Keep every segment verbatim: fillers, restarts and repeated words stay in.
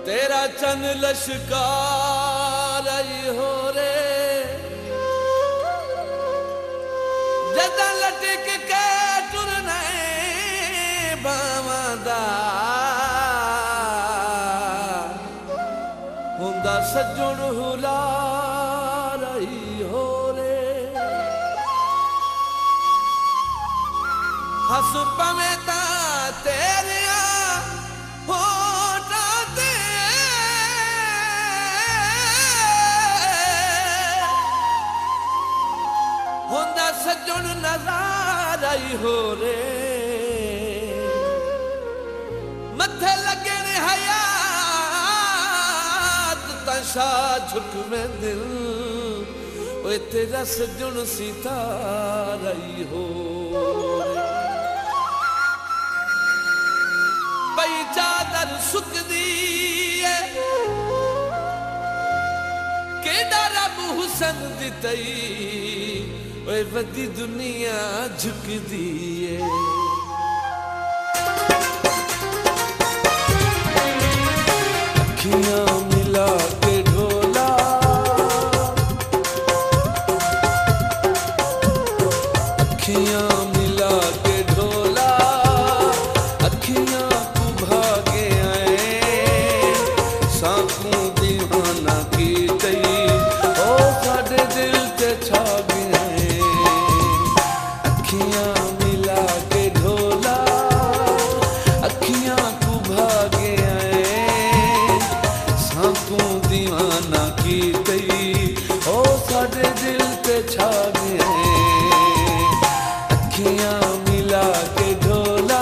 तेरा चन लश्कार हो रे जदा लटक के टुरने बावदा हुंदा सज्जण हुलार हो रे हस पवे ता तेरिया होठा ते हुंदा सज्जण नज़ार हो रे मथे लगे ने हयात तशा झुक में दिल ओए तेरा सज्जण सितारा हो पई चादर सुकदी है केड़ा रब हुसन दितई ओए वदी दुनिया झुकदी है अखियां मिला के ढोला अखियां मिला के ढोला अखियां को भागे आए साकू दीवाना की तई ओ साडे दिल ते छा गए अखियां मिला के ढोला अखियां को भागे आए साकू दीवाना की तई ओ साडे दिल ते छा गए अखियां मिला के ढोला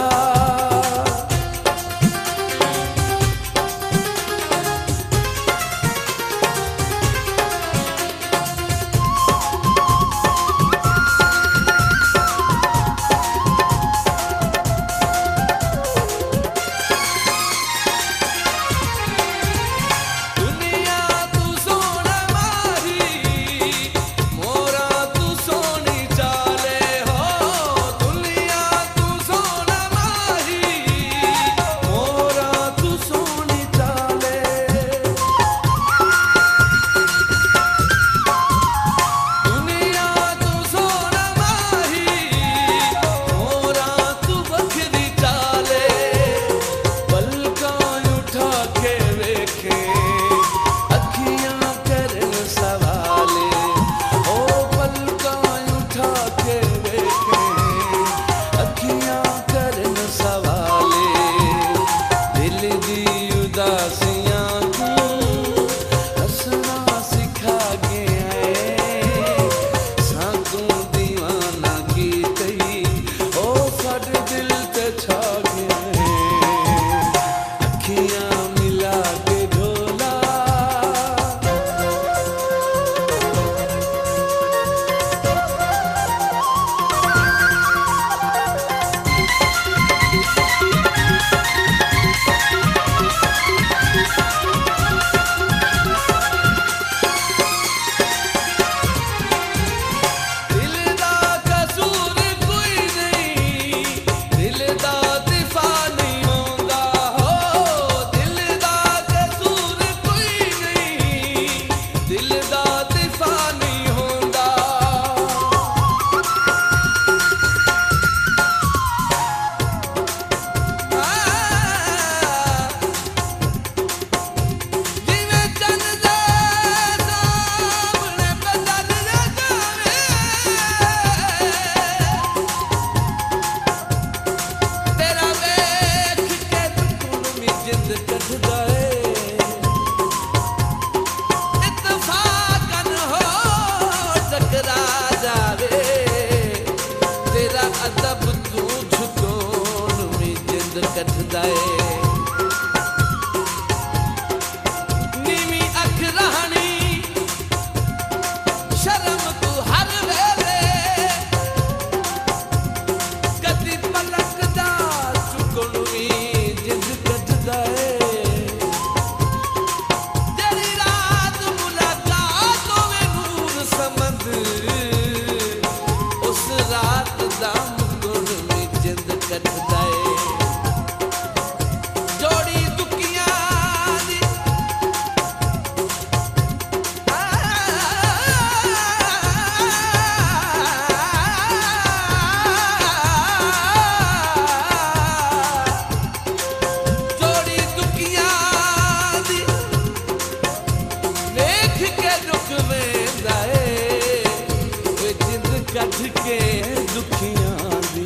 नीवी अख रहनी शर्म तू हर वेले कदी पलक दा चुकनी जिंद कटदा तेरी रात मुलाकात होवे नूर समंद उस रात दा मुकुर में जिंद कटदा अखियां दी।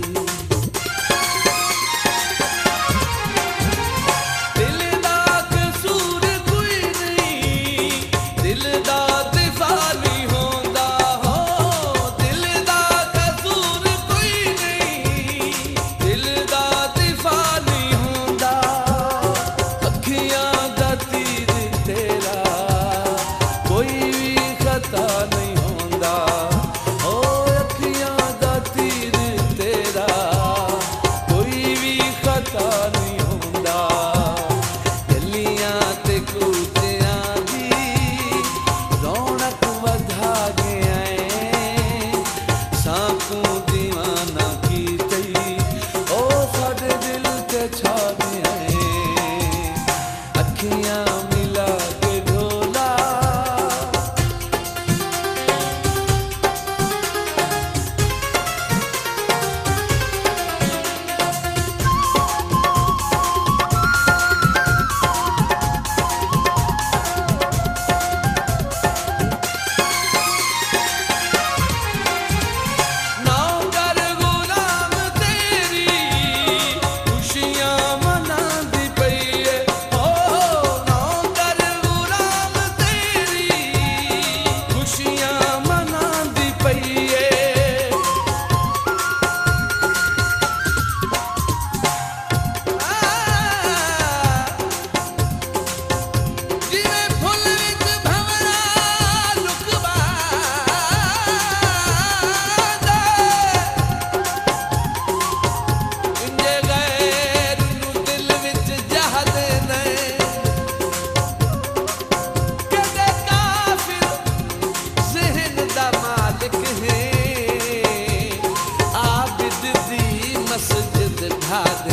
दिल दा कसूर कोई नहीं, दिल दा दिफा नहीं होंदा हो, दिल दा कसूर कोई नहीं, दिल दा दिफा नहीं होंदा। अखियां दा तीर तेरा कोई भी खता नहीं होंदा, ओ अखियां दा तीर तेरा कोई भी खता नहीं होंदा। गलियां ते कूचियां दी रौनक वधा गया है, साकू दीवाना की तई ओ साडे दिल ते छा गया है। अखियां मिला के ढोला नौकर गुलाम तेरी खुशियां मनांदी पई है, ओ नौकर गुलाम तेरी खुशियां मनांदी पई है। जिवें फुल विच भंवरा लुकवा इंजे गैर नू दिल विच जहदे ने, कदे काफिर ज़हन दा मालिक है, आबिद दी मस्जिद ढा